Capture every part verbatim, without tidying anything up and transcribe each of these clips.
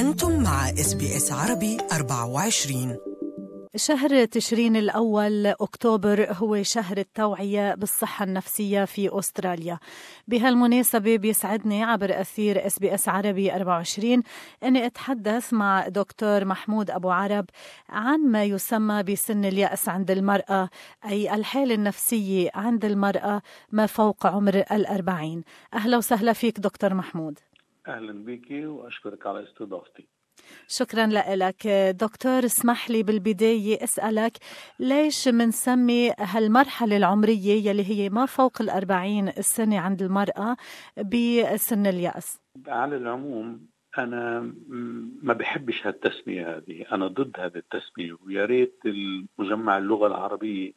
أنتم مع إس بي إس عربي أربعة وعشرين. شهر تشرين الأول أكتوبر هو شهر التوعية بالصحة النفسية في أستراليا. بهالمناسبة بيسعدني عبر أثير إس بي إس عربي أربعة وعشرين أني أتحدث مع دكتور محمود أبو عرب عن ما يسمى بسن اليأس عند المرأة، أي الحالة النفسية عند المرأة ما فوق عمر الأربعين. أهلا وسهلا فيك دكتور محمود. أهلا بك وأشكرك على استضافتي. شكرا لك دكتور. اسمح لي بالبداية أسألك ليش منسمي هالمرحلة العمرية يلي هي ما فوق الأربعين السنة عند المرأة بسن اليأس؟ على العموم أنا ما بحبش هالتسمية هذه، أنا ضد هذه التسمية، ويا ريت المجمع اللغة العربية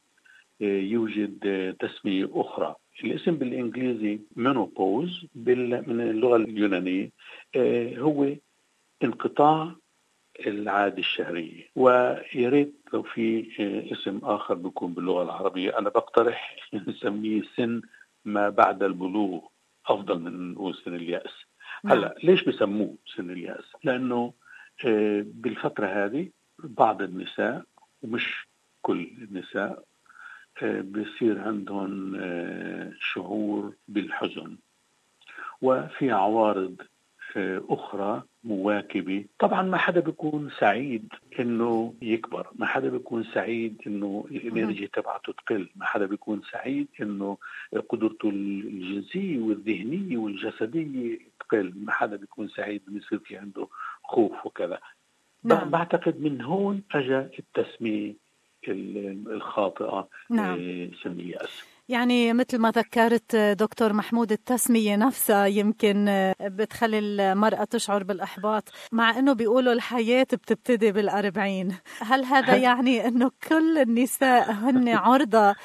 يوجد تسمية أخرى. الاسم بالإنجليزي menopause من اللغة اليونانية هو انقطاع العادة الشهرية، وياريت لو في اسم آخر بيكون باللغة العربية. أنا بقترح نسميه سن ما بعد البلوغ أفضل من نقول سن اليأس. هلا ليش بسموه سن اليأس؟ لأنه بالفترة هذه بعض النساء ومش كل النساء بيصير عندهم شعور بالحزن، وفي عوارض أخرى مواكبة. طبعا ما حدا بيكون سعيد إنه يكبر، ما حدا بيكون سعيد إنه الإنرجي تبعته تقل، ما حدا بيكون سعيد إنه قدرته الجنسية والذهنية والجسدية تقل، ما حدا بيكون سعيد إنه يصير في عنده خوف وكذا. نعم. بعتقد من هون أجا التسمية الخاطئة. نعم. سن اليأس. يعني مثل ما ذكرت دكتور محمود التسمية نفسها يمكن بتخلي المرأة تشعر بالإحباط، مع أنه بيقولوا الحياة بتبتدي بالأربعين. هل هذا يعني أنه كل النساء هن عرضة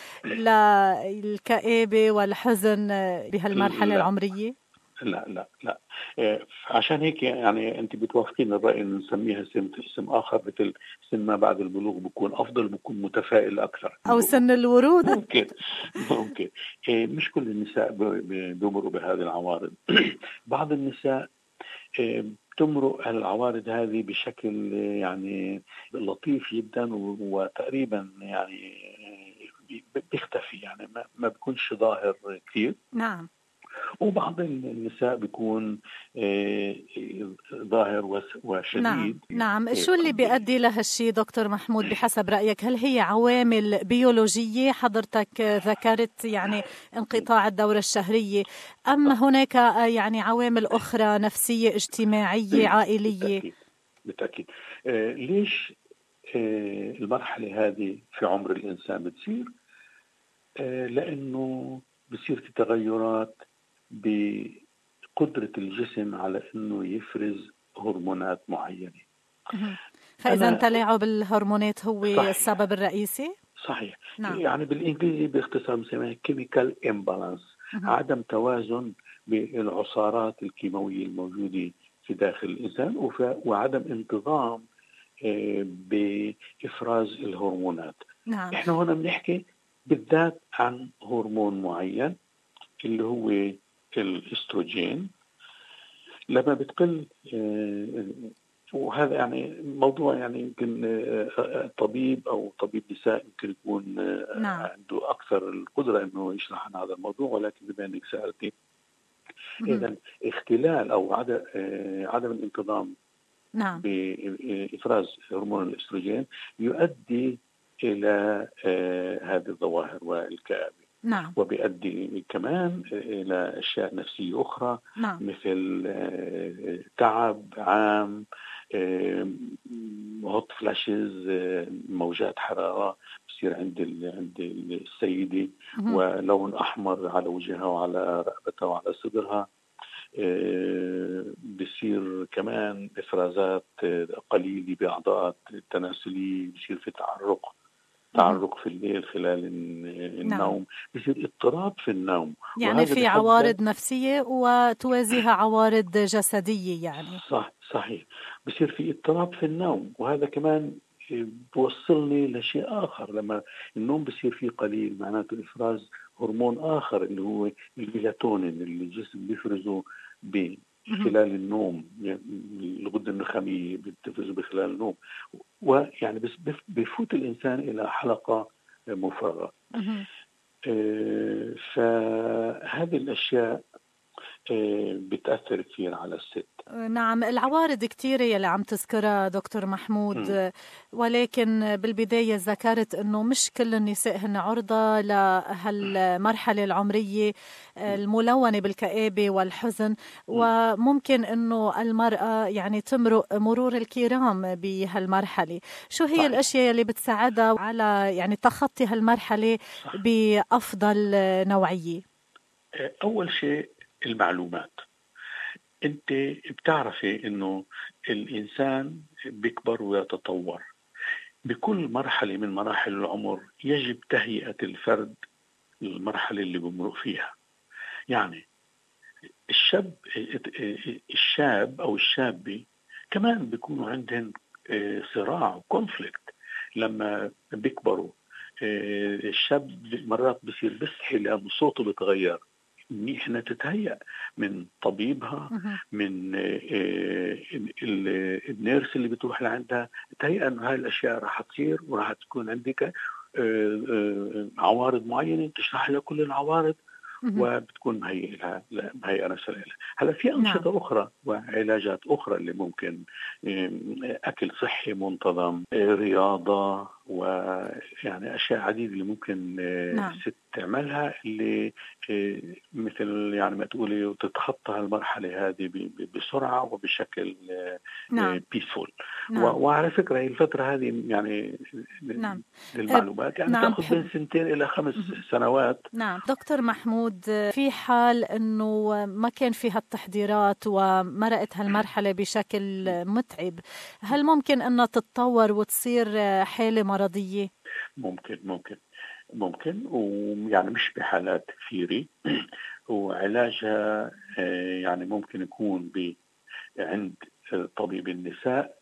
للكآبة والحزن بهالمرحلة لا. العمرية؟ لا لا لا إيه، عشان هيك يعني أنت بتوافقين الرأي إن نسميها اسم اسم آخر، مثل سن ما بعد البلوغ بيكون أفضل، بيكون متفائل أكثر، أو سن الورود. ممكن ممكن إيه، مش كل النساء بيمروا بهذه العوارض. بعض النساء إيه، بتمرق العوارض هذه بشكل يعني لطيف جدا، وتقريبا يعني بيختفي، يعني ما, ما بيكونش ظاهر كثير. نعم. وبعض النساء بيكون ظاهر وشديد. نعم. نعم. شو اللي بيؤدي لهالشي دكتور محمود بحسب رأيك؟ هل هي عوامل بيولوجية حضرتك ذكرت يعني انقطاع الدورة الشهرية، أم هناك يعني عوامل أخرى نفسية اجتماعية عائلية؟ بالتأكيد, بالتأكيد. آه ليش آه المرحلة هذه في عمر الإنسان بتصير؟ آه لأنه بصير في تغيرات بقدرة الجسم على أنه يفرز هرمونات معينة. فإذا تلاعب الهرمونات هو صحيح. السبب الرئيسي؟ صحيح. نعم. يعني بالإنجليزي باختصار بنسميها chemical imbalance، عدم توازن بالعصارات الكيماوية الموجودة في داخل الإنسان، وعدم انتظام بإفراز الهرمونات. نعم. إحنا هنا بنحكي بالذات عن هرمون معين اللي هو الاستروجين. لما بتقل، وهذا يعني موضوع يعني يمكن طبيب أو طبيب نساء يمكن يكون نعم. عنده أكثر القدرة إنه يشرح عن هذا الموضوع، ولكن بما إنك سألتي، إذن اختلال أو عدم عدم الانتظام نعم. بإفراز هرمون الاستروجين يؤدي إلى هذه الظواهر والكآبة. نعم. وبيؤدي كمان إلى أشياء نفسية أخرى. نعم. مثل تعب عام، هوت فلاشز، موجات حرارة بصير عند عند السيدة، ولون أحمر على وجهها وعلى رقبتها وعلى صدرها. بصير كمان إفرازات قليلة بأعضاء التناسلية، بصير في تعرق تعرق في الليل خلال النوم. نعم. بصير اضطراب في النوم، يعني في عوارض نفسية وتوازيها عوارض جسدية. يعني صح صحيح. بصير في اضطراب في النوم، وهذا كمان بوصلني لشيء آخر. لما النوم بصير فيه قليل معناته إفراز هرمون آخر اللي هو الميلاتونين اللي الجسم بيفرزه خلال النوم، الغدة النخامية بتفرز بخلال النوم، ويعني بس بفوت الإنسان إلى حلقة مفرغة. فهذه الأشياء بتأثر كثير على الست. نعم، العوارض كثيرة يلي عم تذكرها دكتور محمود، م. ولكن بالبداية ذكرت أنه مش كل النساء هن عرضة لهالمرحلة العمرية الملونة بالكآبة والحزن، وممكن أنه المرأة يعني تمرق مرور الكرام بهالمرحلة. شو هي صحيح. الأشياء اللي بتساعدها على يعني تخطي هالمرحلة صح. بأفضل نوعية؟ أول شيء المعلومات. انت بتعرفي انه الانسان بيكبر ويتطور. بكل مرحلة من مراحل العمر يجب تهيئة الفرد للمرحلة اللي بمرق فيها. يعني الشاب الشاب او الشابة كمان بيكونوا عندهم صراع وكونفليكت لما بيكبروا. الشاب مرات بصير بيصحي لأن صوته بتغير، إحنا تتهيأ من طبيبها، من النيرس اللي بتروح لعندها، تتهيأ إنه هاي الأشياء راح تصير وراح تكون عندك عوارض معينة، تشرح لها كل العوارض وبتكون مهيئة لها مهيئة نفسها لها. هلا في أنشطة نعم. أخرى وعلاجات أخرى اللي ممكن، أكل صحي منتظم، رياضة، ويعني أشياء عديدة اللي ممكن نعم. الست تعملها اللي مثل يعني ما تقولي وتتخطى المرحلة هذه بسرعة وبشكل نعم. بيسفول. نعم. وعلى فكرة هي الفترة هذه يعني نعم. للمعلومات يعني نعم. تأخذ بين سنتين إلى خمس سنوات. نعم دكتور محمود، في حال أنه ما كان فيها التحضيرات ومرقت هالمرحلة بشكل متعب، هل ممكن أنها تتطور وتصير حالة مرضية؟ ممكن ممكن ممكن ويعني مش بحالات كثيرة. وعلاجها يعني ممكن يكون ب عند طبيب النساء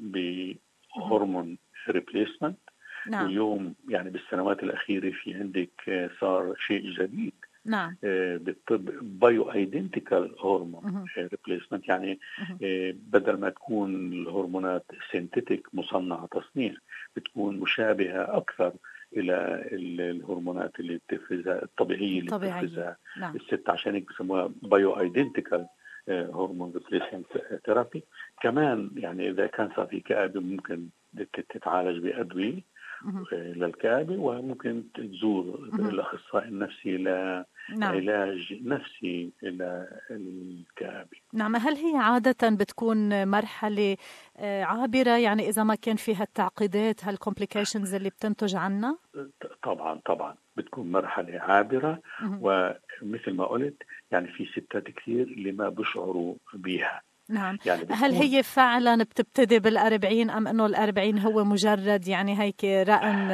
بهرمون ريبليسمنت. نعم. واليوم يعني بالسنوات الأخيرة في عندك صار شيء جديد نعم. بالطب بايو ايدنتيكال هرمون ريبليسمنت، يعني بدل ما تكون الهرمونات سينتيتيك مصنعة تصنيع بتكون مشابهة أكثر إلى الهرمونات اللي بتفرزها الطبيعية اللي طبيعية. بتفرزها نعم. الست، عشان هيك بسموها بايو ايدنتيكال هرمون ريبليسمنت ثيرابي. كمان يعني إذا كان صار في كآبة ممكن تتعالج بأدوية للكآبة، وممكن تزور الأخصائي النفسي لعلاج نعم. نفسي إلى الكآبة. نعم. هل هي عادة بتكون مرحلة عابرة، يعني إذا ما كان فيها التعقيدات هالكومبليكيشنز اللي بتنتج عنها؟ طبعا طبعا بتكون مرحلة عابرة، ومثل ما قلت يعني في ستات كثير اللي ما بيشعروا بيها. نعم. يعني هل هي فعلا بتبتدي بالأربعين أم أنه الأربعين هو مجرد يعني هيك رقم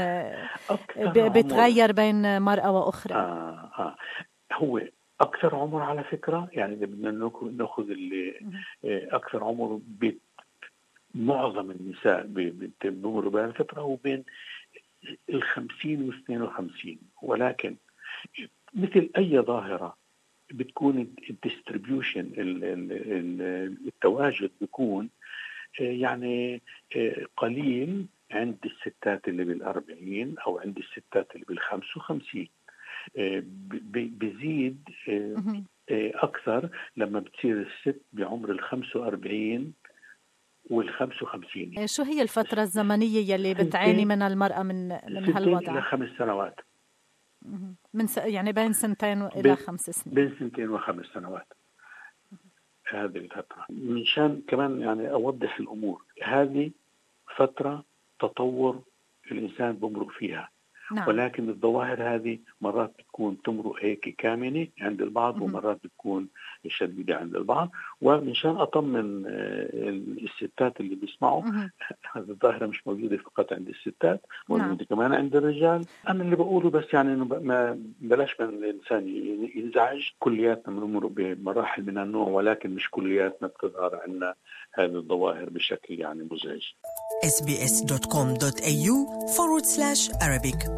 بتغير بين مرأة وأخرى؟ آه آه. هو أكثر عمر على فكرة، يعني إذا بدنا نأخذ اللي أكثر عمر بيت معظم النساء بمروا بهذه الفترة هو بين الخمسين واثنين وخمسين، ولكن مثل أي ظاهرة بتكون الديستريبيوشن التواجد بيكون يعني قليل عند الستات اللي بالأربعين أو عند الستات اللي بالخمس وخمسين. بيزيد أكثر لما بتصير الست بعمر الخمس وأربعين والخمس وخمسين. شو هي الفترة الزمنية يلي بتعاني منها المرأة من من هالوضع؟ إلى خمس سنوات. من س... يعني بين سنتين إلى خمس سنين. بين سنتين وخمس سنوات هذه الفترة. منشان كمان يعني أوضح الأمور، هذه فترة تطور الإنسان بمرق فيها. نعم. ولكن الظواهر هذه مرات بتكون تمرق هيك كامنة عند البعض، ومرات بتكون شديدة عند البعض. ومنشان أطمن الستات اللي بيسمعوا، هذه الظاهرة مش موجودة فقط عند الستات، موجودة نعم. كمان عند الرجال. أنا اللي بقوله بس يعني إنه ما بلاش من الإنسان ينزعج. كلياتنا بنمر بمراحل من النوع، ولكن مش كلياتنا بتظهر عنا هذه الظواهر بشكل يعني مزعج. إس بي إس دوت كوم دوت إيه يو forward slash Arabic